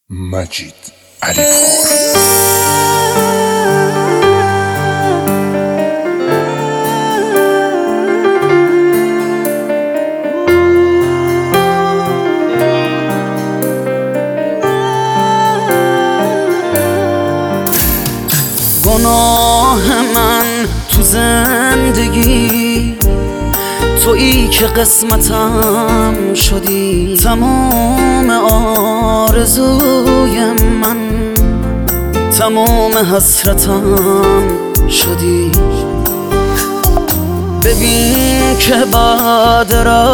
مجید علیپور. گناه من تو زندگی تویی که قسمتم شدی، تمام آرزوی من، تمام حسرتم شدی. ببین که بعد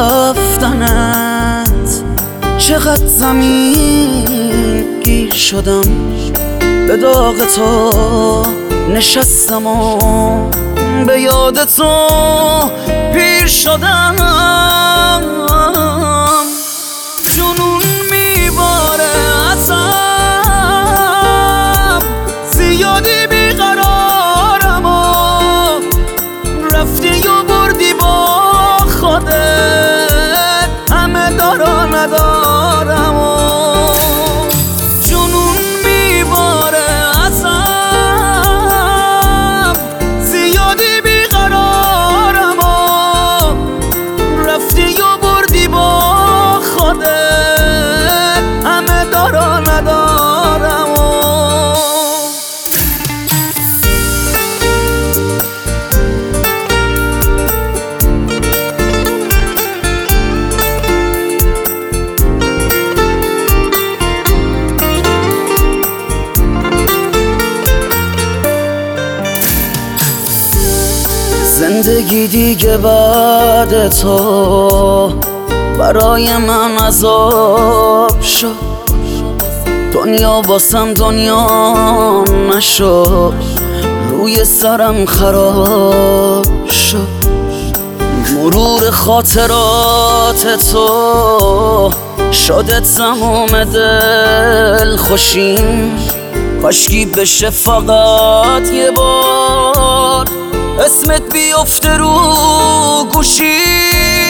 رفتنت چقدر زمین گیر شدم، به داغ تو نشستم و به یاد تو پیر شدم. جنون میباره ازم، زیادی بیقرارم و رفتی و بردی با خودت، همه دارا ندارم و جنون میباره ازم، زیادی بیقرارم و رفتی و بردی با خودت، همه دارا ندارم و زندگی دیگه بعد تو برای من عذاب شد، دنیا واسم دنیا نشد، روی سرم خراب شد. مرور خاطرات تو شده تمام دل خوشیم، کاشکی بشه فقط یه بار اسمت بیفته رو گوشی.